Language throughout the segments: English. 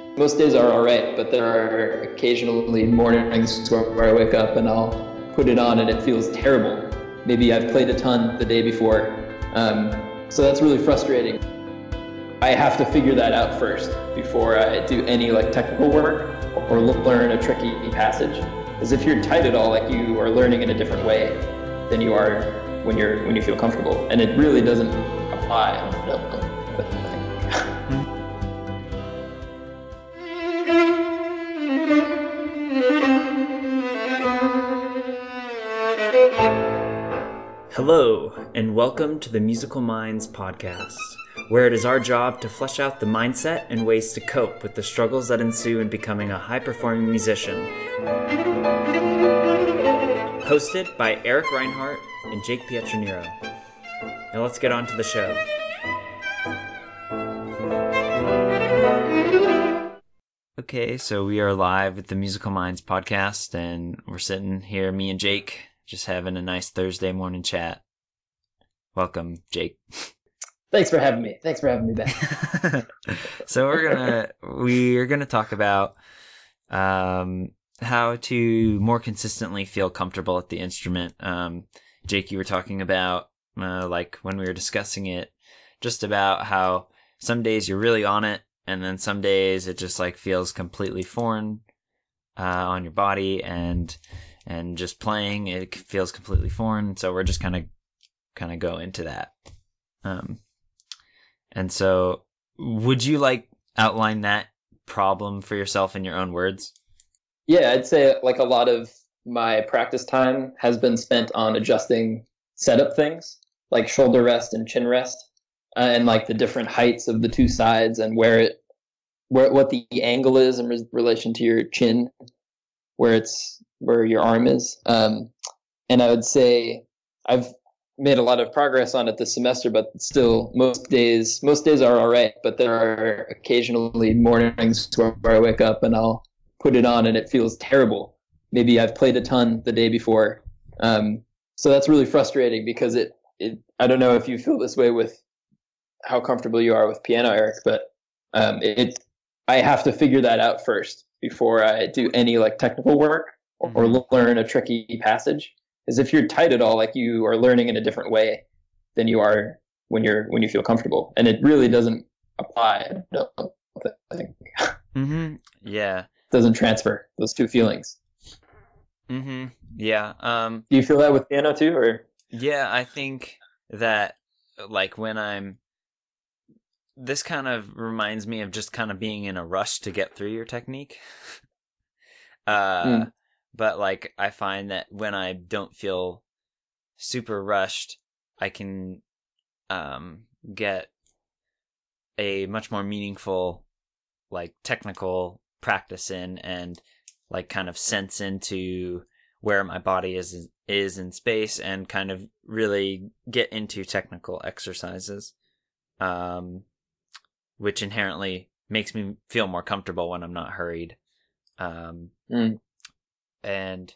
Most days are all right, but there are occasionally mornings where I wake up and I'll put it on and it feels terrible. Maybe I've played a ton the day before. So that's really frustrating. I have to figure that out first before I do any technical work or learn a tricky passage. Because if you're tight at all, you are learning in a different way than you are when you feel comfortable, and it really doesn't apply. Hello, and welcome to the Musical Minds podcast, where it is our job to flesh out the mindset and ways to cope with the struggles that ensue in becoming a high-performing musician. Hosted by Eric Reinhardt and Jake Pietranero. Now let's get on to the show. Okay, so we are live with the Musical Minds podcast, and we're sitting here, me and Jake, just having a nice Thursday morning chat. Welcome, Jake. Thanks for having me. Thanks for having me back. So we're gonna talk about how to more consistently feel comfortable at the instrument. Jake, you were talking about when we were discussing it, just about how some days you're really on it, and then some days it just feels completely foreign on your body, and just playing it feels completely foreign. So we're just kind of go into that. And so would you outline that problem for yourself in your own words? Yeah, I'd say a lot of my practice time has been spent on adjusting setup things like shoulder rest and chin rest, and the different heights of the two sides, and what the angle is in relation to your chin, where your arm is. And I would say I've made a lot of progress on it this semester, but still most days are all right, but there are occasionally mornings where I wake up and I'll put it on and it feels terrible. Maybe I've played a ton the day before. So that's really frustrating because I don't know if you feel this way with how comfortable you are with piano, Eric, but I have to figure that out first before I do any technical work or learn a tricky passage. Because if you're tight at all, you are learning in a different way than you are when you feel comfortable, and it really doesn't apply. I don't think. Yeah. Doesn't transfer those two feelings. Yeah. Do you feel that with piano too, or? Yeah, I think that this kind of reminds me of just kind of being in a rush to get through your technique. But I find that when I don't feel super rushed, I can get a much more meaningful technical practice in, and kind of sense into where my body is in space, and kind of really get into technical exercises, which inherently makes me feel more comfortable when I'm not hurried. And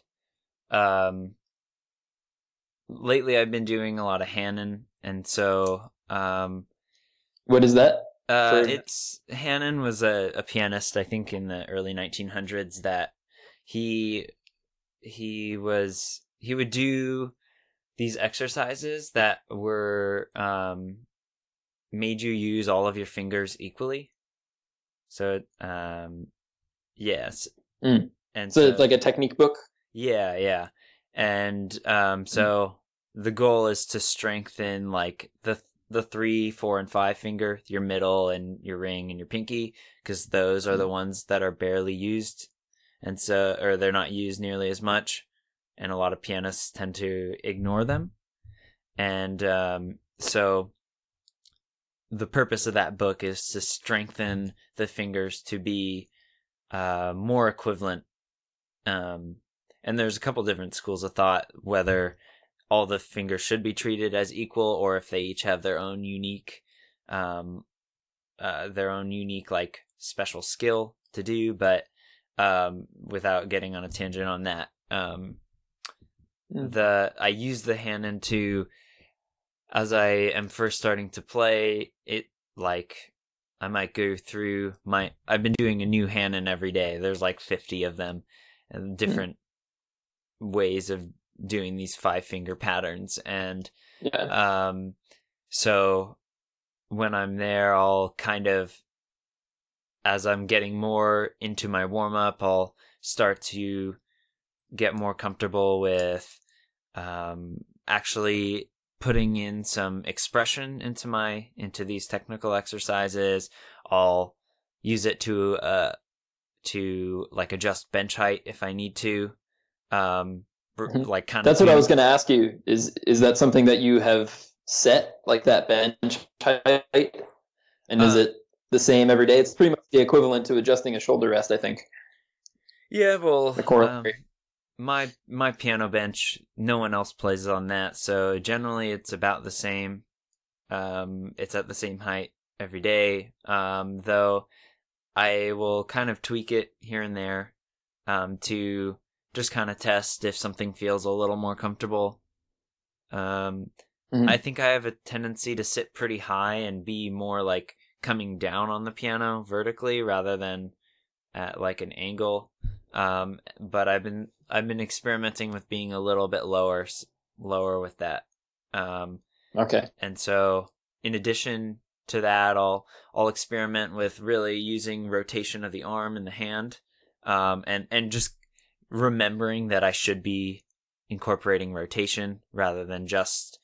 lately I've been doing a lot of Hanon, and so what is that? Hanon was a pianist, I think, in the early 1900s, that he would do these exercises that were made you use all of your fingers equally. So yes. And so it's like a technique book? Yeah. And so the goal is to strengthen the 3, 4, and 5 finger, your middle and your ring and your pinky, because those are the ones that are barely used, and so, or they're not used nearly as much, and a lot of pianists tend to ignore them. And so the purpose of that book is to strengthen the fingers to be more equivalent. And there's a couple different schools of thought whether all the fingers should be treated as equal, or if they each have their own unique special skill to do. But without getting on a tangent on that, I use the Hanon to, as I am first starting to play it, I might go through I've been doing a new Hanon every day. There's like 50 of them and different ways of doing these 5-finger patterns. And Yeah. so when I'm there, I'll kind of, as I'm getting more into my warm up, I'll start to get more comfortable with actually putting in some expression into these technical exercises. I'll use it to like adjust bench height if I need to. Like kind of That's what I was going to ask you. Is that something that you have set, like that bench height? And is it the same every day? It's pretty much the equivalent to adjusting a shoulder rest, I think. Yeah, well, The corollary. my piano bench, no one else plays on that, so generally it's about the same. It's at the same height every day. Though I will kind of tweak it here and there, to just kind of test if something feels a little more comfortable. I think I have a tendency to sit pretty high and be more like coming down on the piano vertically rather than at like an angle. But I've been experimenting with being a little bit lower with that. Okay. And so in addition to that, I'll experiment with really using rotation of the arm and the hand, and just remembering that I should be incorporating rotation rather than just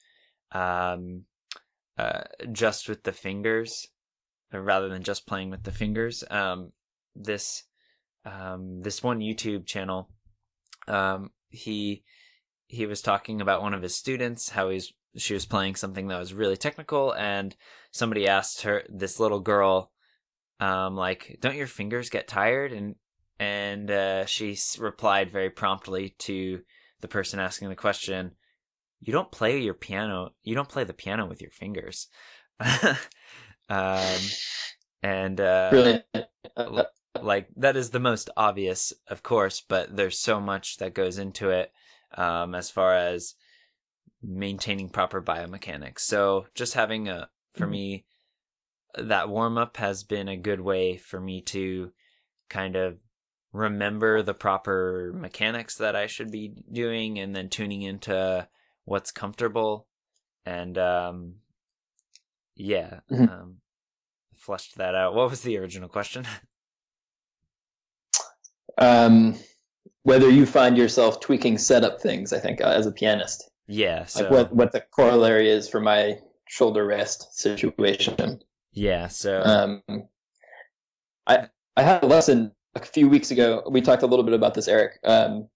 with the fingers, rather than just playing with the fingers. This one YouTube channel, he was talking about one of his students, how she was playing something that was really technical, and somebody asked her, this little girl, like, don't your fingers get tired? And she replied very promptly to the person asking the question, you don't play the piano with your fingers. Brilliant. Like, that is the most obvious, of course, but there's so much that goes into it, as far as maintaining proper biomechanics. So just having for me, that warm up has been a good way for me to kind of remember the proper mechanics that I should be doing, and then tuning into what's comfortable. And fleshed that out. What was the original question? Whether you find yourself tweaking setup things, I think, as a pianist. Yeah. So like what the corollary is for my shoulder rest situation. Yeah. So I had a lesson a few weeks ago. We talked a little bit about this, Eric, and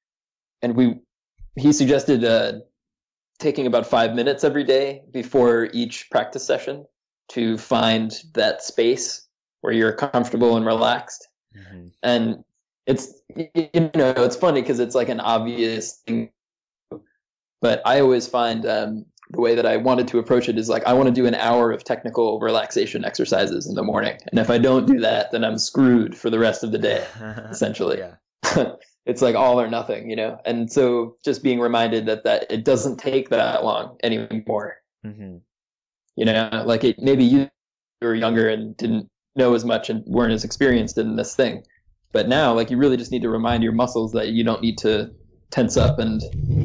he suggested taking about 5 minutes every day before each practice session to find that space where you're comfortable and relaxed. Mm-hmm. And it's funny because it's like an obvious thing, but I always find the way that I wanted to approach it is like I want to do an hour of technical relaxation exercises in the morning, and if I don't do that, then I'm screwed for the rest of the day, essentially. Yeah. It's like all or nothing, and so just being reminded that it doesn't take that long anymore. Mm-hmm. Like maybe you were younger and didn't know as much and weren't as experienced in this thing, but now like you really just need to remind your muscles that you don't need to tense up and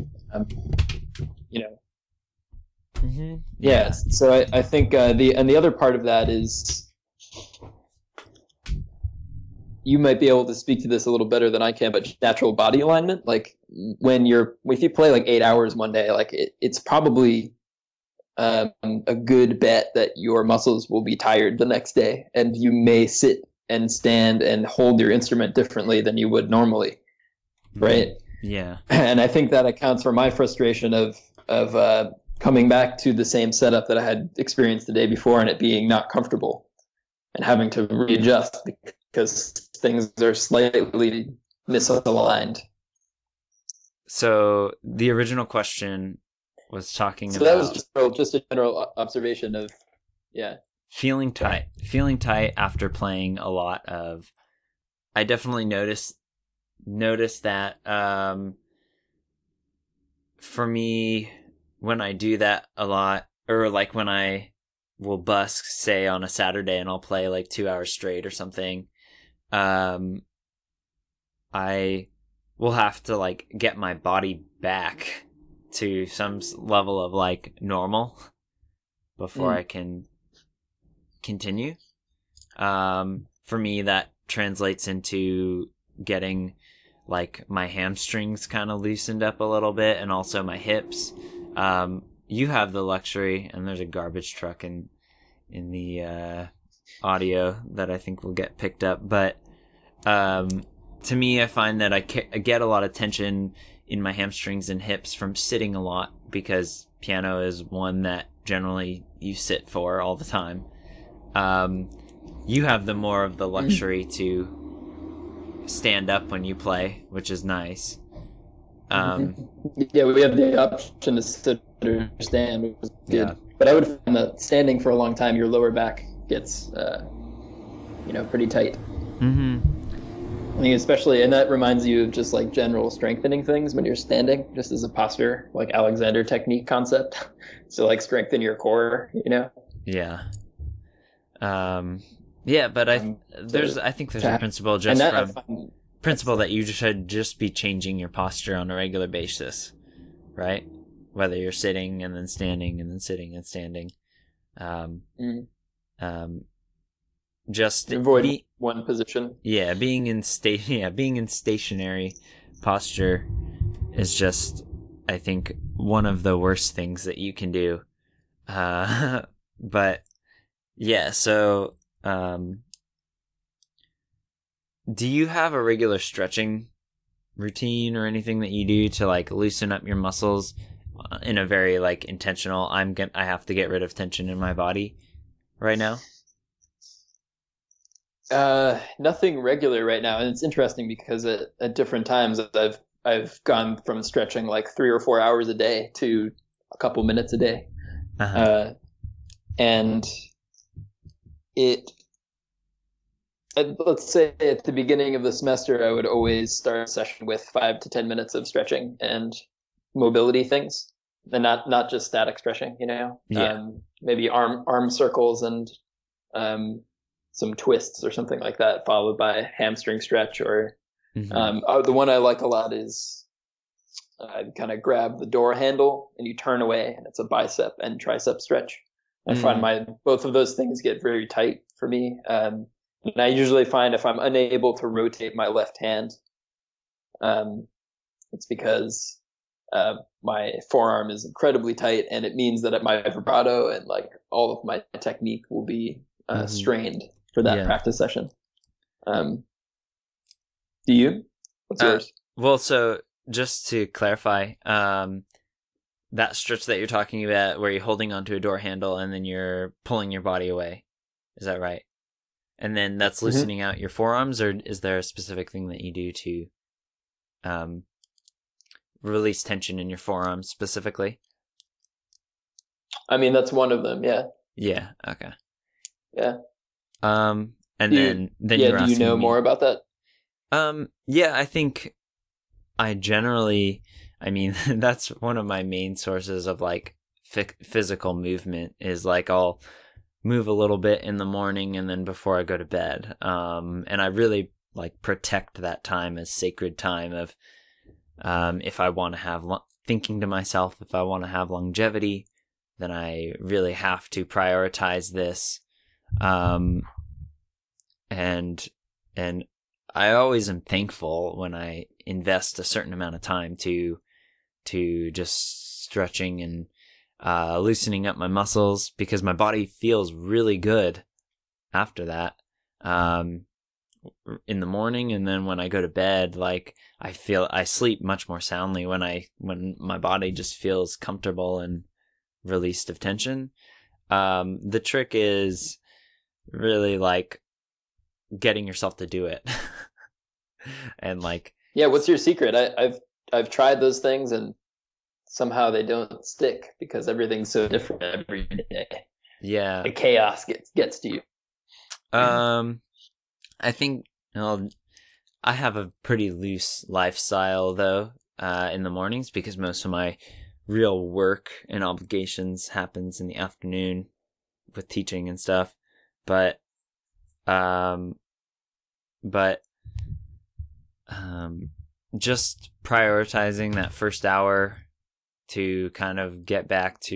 Mm-hmm. Yeah. So I think the other part of that is you might be able to speak to this a little better than I can, but natural body alignment. Like if you play like 8 hours one day, like it's probably a good bet that your muscles will be tired the next day, and you may sit and stand and hold your instrument differently than you would normally, right? Yeah. And I think that accounts for my frustration of coming back to the same setup that I had experienced the day before and it being not comfortable and having to readjust because things are slightly misaligned. So the original question was talking about... So that was just a general observation of, feeling tight after playing a lot of... I definitely noticed that for me, when I do that a lot, or like when I will busk, say, on a Saturday, and I'll play like 2 hours straight or something, I will have to like get my body back to some level of like normal before I can continue. For me, that translates into getting like my hamstrings kind of loosened up a little bit, and also my hips. You have the luxury, and there's a garbage truck in the audio that I think will get picked up. But to me, I find that I get a lot of tension in my hamstrings and hips from sitting a lot, because piano is one that generally you sit for all the time. You have the more of the luxury to stand up when you play, which is nice. Yeah, we have the option to sit or stand, which is good. Yeah. But I would find that standing for a long time, your lower back gets, pretty tight. I think especially, and that reminds you of just like general strengthening things when you're standing, just as a posture, like Alexander technique concept. So like strengthen your core, Yeah. Yeah, but I think there's a principle principle that you should just be changing your posture on a regular basis, right? Whether you're sitting and then standing and then sitting and standing. Just avoid one position. Yeah, being in stationary posture is just, I think, one of the worst things that you can do. But yeah, so do you have a regular stretching routine or anything that you do to like loosen up your muscles in a very like intentional, I have to get rid of tension in my body right now? Nothing regular right now, and it's interesting because at different times I've gone from stretching like 3 or 4 hours a day to a couple minutes a day, and let's say at the beginning of the semester, I would always start a session with 5 to 10 minutes of stretching and mobility things, and not just static stretching, maybe arm circles and some twists or something like that, followed by a hamstring stretch. Or the one I like a lot is kind of grab the door handle and you turn away, and it's a bicep and tricep stretch. I find both of those things get very tight for me. And I usually find if I'm unable to rotate my left hand, it's because my forearm is incredibly tight, and it means that my vibrato and like all of my technique will be strained for that practice session. Do you? What's yours? Well, so just to clarify, that stretch that you're talking about where you're holding onto a door handle and then you're pulling your body away, is that right? And then that's loosening out your forearms, or is there a specific thing that you do to release tension in your forearms specifically? I mean, that's one of them, yeah. Yeah, okay. Yeah. And then you're asking do you know more about that? Yeah, I think I generally, that's one of my main sources of like physical movement is like I'll move a little bit in the morning and then before I go to bed. And I really like protect that time as sacred time of, if I want to have thinking to myself, if I want to have longevity, then I really have to prioritize this. And I always am thankful when I invest a certain amount of time to just stretching and loosening up my muscles, because my body feels really good after that in the morning. And then when I go to bed, like I sleep much more soundly when my body just feels comfortable and released of tension. The trick is really like getting yourself to do it. And like, yeah, what's your secret? I've tried those things and somehow they don't stick because everything's so different every day. Yeah, the chaos gets to you. I think I have a pretty loose lifestyle though in the mornings, because most of my real work and obligations happens in the afternoon with teaching and stuff, but um but just prioritizing that first hour to kind of get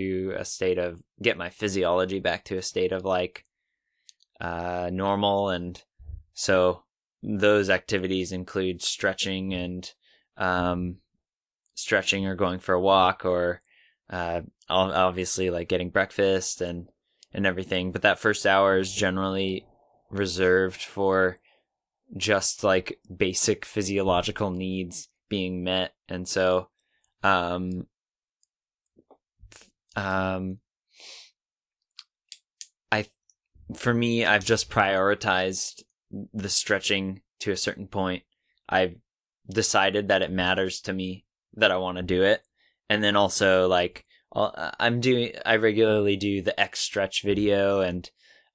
my physiology back to a state of like normal. And so those activities include stretching and stretching or going for a walk, or obviously like getting breakfast and everything. But that first hour is generally reserved for just like basic physiological needs being met. And so for me, I've just prioritized the stretching to a certain point. I've decided that it matters to me that I want to do it. And then also like I regularly do the X stretch video, and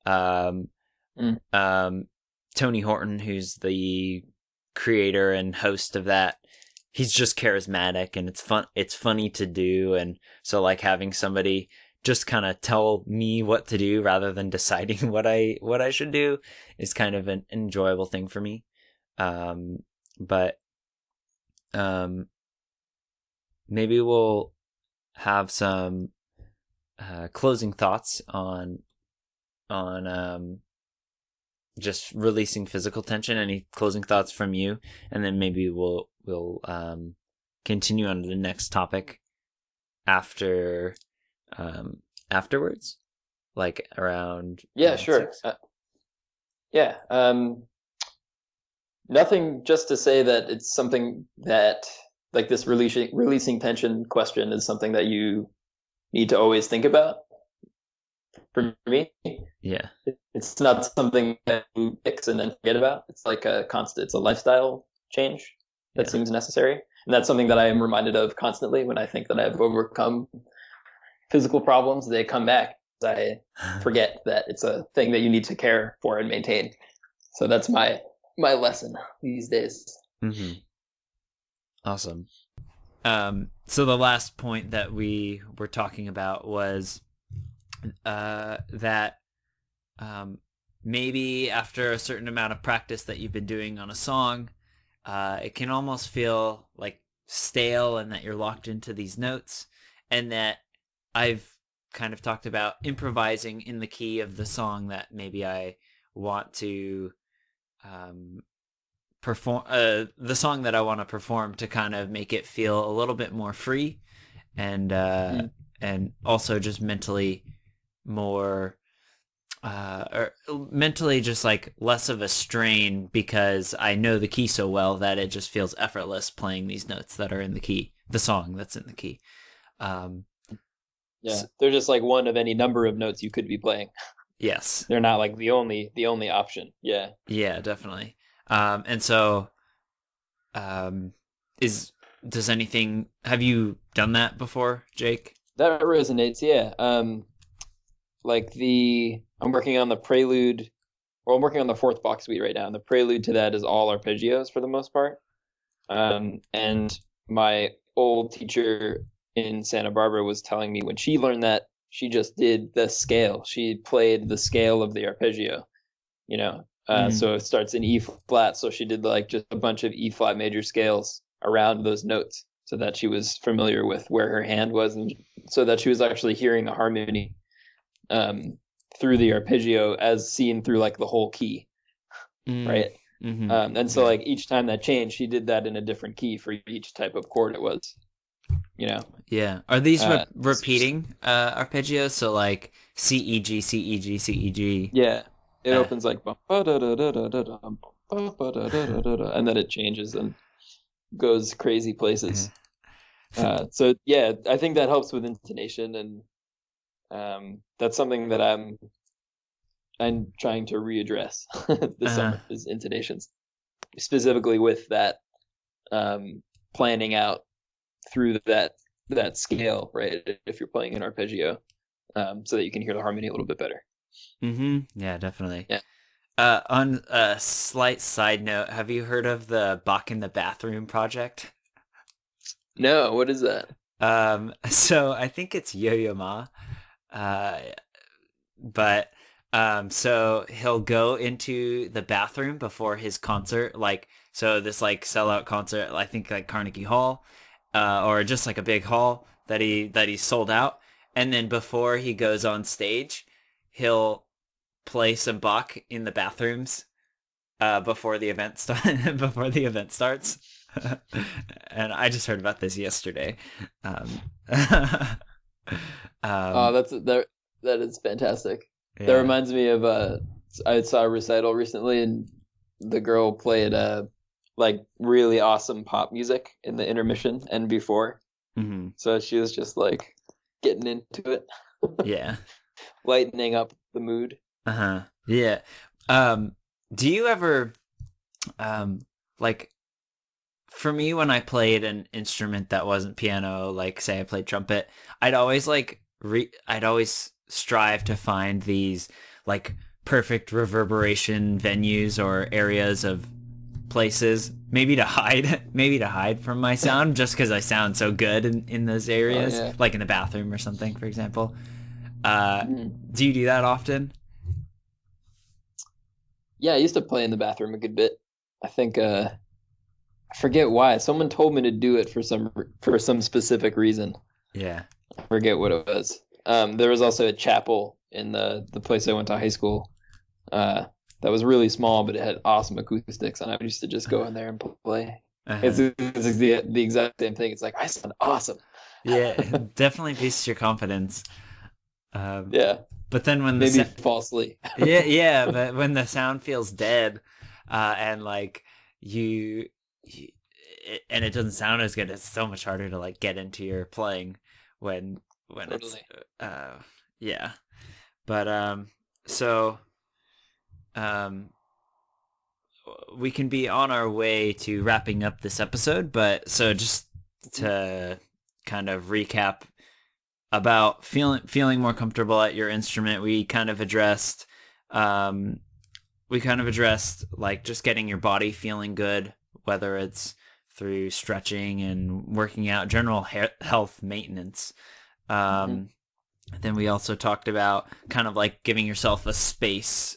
Tony Horton, who's the creator and host of that, he's just charismatic and it's funny to do. And so like having somebody just kind of tell me what to do rather than deciding what I should do is kind of an enjoyable thing for me. But maybe we'll have some closing thoughts on just releasing physical tension. Any closing thoughts from you? And then maybe we'll continue on to the next topic afterwards, like around sure. Nothing, just to say that it's something that, like, this releasing tension question is something that you need to always think about. For me, it's not something that you fix and then forget about. It's like it's a lifestyle change that seems necessary, and that's something that I am reminded of constantly when I think that I've overcome physical problems. They come back. I forget that it's a thing that you need to care for and maintain. So that's my lesson these days. Mm-hmm. Awesome. So the last point that we were talking about was that maybe after a certain amount of practice that you've been doing on a song, it can almost feel like stale, and that you're locked into these notes. And that I've kind of talked about improvising in the key of the song that maybe I want to perform, the song that I want to perform, to kind of make it feel a little bit more free, and also just mentally more or mentally just like less of a strain, because I know the key so well that it just feels effortless playing these notes that are in the key, the song that's in the key. They're just like one of any number of notes you could be playing. Yes, they're not like the only option. Yeah, definitely. And so have you done that before, Jake? That resonates. I'm working on the prelude, or I'm working on the fourth Bach suite right now, and the prelude to that is all arpeggios for the most part. And my old teacher in Santa Barbara was telling me when she learned that, she just did the scale. She played the scale of the arpeggio, so it starts in E flat. So she did like just a bunch of E flat major scales around those notes, so that she was familiar with where her hand was, and so that she was actually hearing the harmony through the arpeggio as seen through like the whole key, right? Mm-hmm. And so like each time that changed, she did that in a different key for each type of chord it was, Yeah. Are these repeating arpeggios? So like C E G C E G C E G. Yeah, it opens like and then it changes and goes crazy places. So yeah, I think that helps with intonation, and that's something that I'm trying to readdress this summer, is intonations, specifically with that planning out through that scale, right? If you're playing an arpeggio, so that you can hear the harmony a little bit better. Yeah, definitely. Yeah. On a slight side note, have you heard of the Bach in the Bathroom project? No, what is that? So I think it's Yo-Yo Ma. but so he'll go into the bathroom before his concert, like so this like sellout concert, I think like Carnegie Hall, or just like a big hall that he sold out, and then before he goes on stage, he'll play some Bach in the bathrooms before the event before the event starts. And I just heard about this yesterday. Um, Oh, um, that is fantastic. That yeah. reminds me of I saw a recital recently, and the girl played like really awesome pop music in the intermission and before. Hmm. So she was just like getting into it, Yeah. lightening up the mood. Uh-huh. Yeah. Um, do you ever um like for me when I played an instrument that wasn't piano, like say I played trumpet, I'd always I'd always strive to find these like perfect reverberation venues or areas of places, maybe to hide maybe to hide from my sound just because I sound so good in those Oh areas, yeah. like in the bathroom or something, for example. Uh, Mhm. do you do that often? Yeah, I used to play in the bathroom a good bit. I think I forget why. Someone told me to do it for some specific reason. Yeah. I forget what it was. There was also a chapel in the place I went to high school. That was really small, but it had awesome acoustics, and I used to just go in there and play. It's, Uh-huh. it's the exact same thing. It's like I sound awesome. Yeah, it definitely boosts your confidence. Um, Yeah, but then when maybe falsely. yeah, but when the sound feels dead, and like you, you and it doesn't sound as good, it's so much harder to like get into your playing when it's Totally. uh yeah. But so um we can be on our way to wrapping up this episode, but so just to kind of recap about feeling more comfortable at your instrument, um we kind of addressed like just getting your body feeling good, whether it's through stretching and working out, general health maintenance. Mhm. um then we also talked about kind of like giving yourself a space,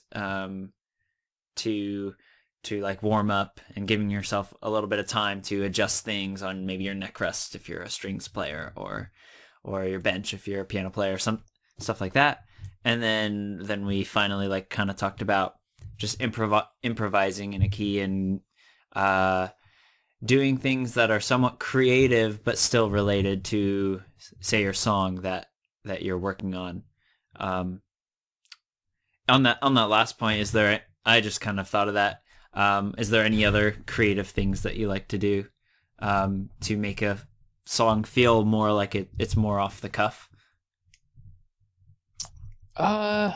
to like warm up and giving yourself a little bit of time to adjust things on maybe your neck rest if you're a strings player, or your bench if you're a piano player, some stuff like that. And then we finally like kind of talked about just improvising in a key, and uh doing things that are somewhat creative but still related to say your song that you're working on. um on that last point, is there, I just kind of thought of that, is there any other creative things that you like to do, to make a song feel more like it's more off the cuff? Uh,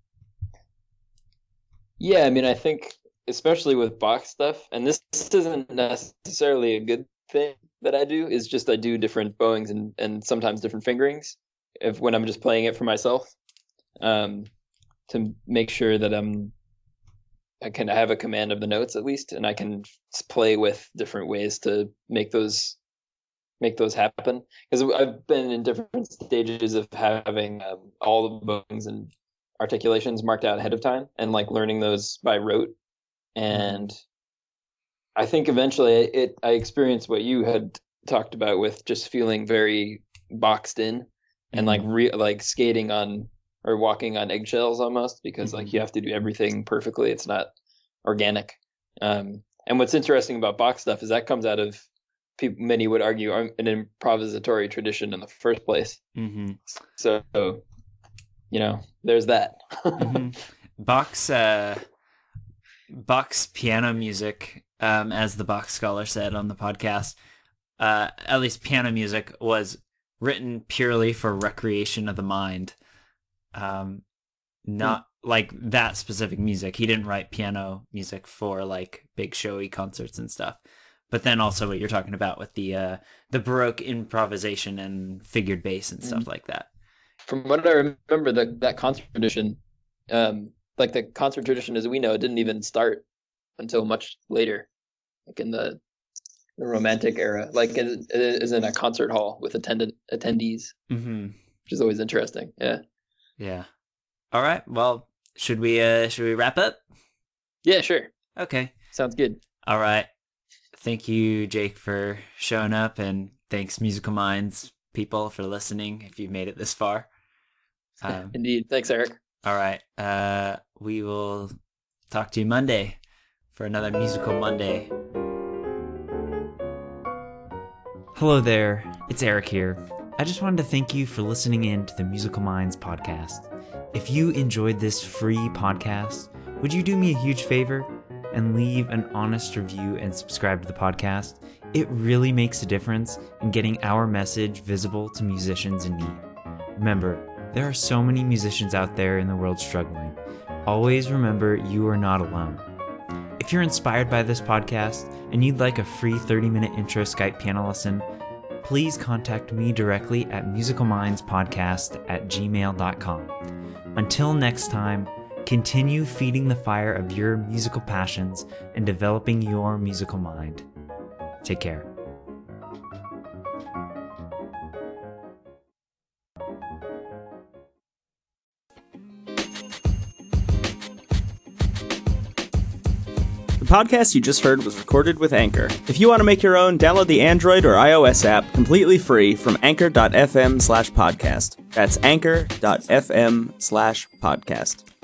yeah, I mean, I think especially with box stuff, and this isn't necessarily a good thing that I do, is just I do different bowings and sometimes different fingerings if when I'm just playing it for myself, um, to make sure that I can have a command of the notes at least, and I can play with different ways to make those happen. Because I've been in different stages of having all the bowings and articulations marked out ahead of time, and like learning those by rote. Mm-hmm. And I think eventually I experienced what you had talked about with just feeling very boxed in, and like Mm-hmm. like skating on or walking on eggshells almost, because Mm-hmm. like you have to do everything perfectly. It's not organic. And what's interesting about box stuff is that comes out of people, many would argue, an improvisatory tradition in the first place. Mm-hmm. So there's that. Mm-hmm. Bach's Bach's piano music, as the Bach scholar said on the podcast, at least piano music was written purely for recreation of the mind. Um, Not like that specific music. He didn't write piano music for like big showy concerts and stuff. But then also what you're talking about with the Baroque improvisation and figured bass and stuff like that. From what I remember, that concert tradition, like the concert tradition as we know, it didn't even start until much later, like in the Romantic era, like it is in a concert hall with attendees, Mm-hmm. which is always interesting. Yeah. Yeah. All right. Well, should we wrap up? Yeah, sure. Okay. Sounds good. All right. Thank you, Jake, for showing up, and thanks, Musical Minds people, for listening if you've made it this far. Indeed. Thanks, Eric. All right. We will talk to you Monday for another Musical Monday. Hello there. It's Eric here. I just wanted to thank you for listening in to the Musical Minds podcast. If you enjoyed this free podcast, would you do me a huge favor and leave an honest review and subscribe to the podcast? It really makes a difference in getting our message visible to musicians in need. Remember, there are so many musicians out there in the world struggling. Always remember you are not alone. If you're inspired by this podcast and you'd like a free 30-minute intro Skype piano lesson, please contact me directly at musicalmindspodcast@gmail.com. Until next time, continue feeding the fire of your musical passions and developing your musical mind. Take care. The podcast you just heard was recorded with Anchor. If you want to make your own, download the Android or iOS app completely free from anchor.fm/podcast. That's anchor.fm/podcast.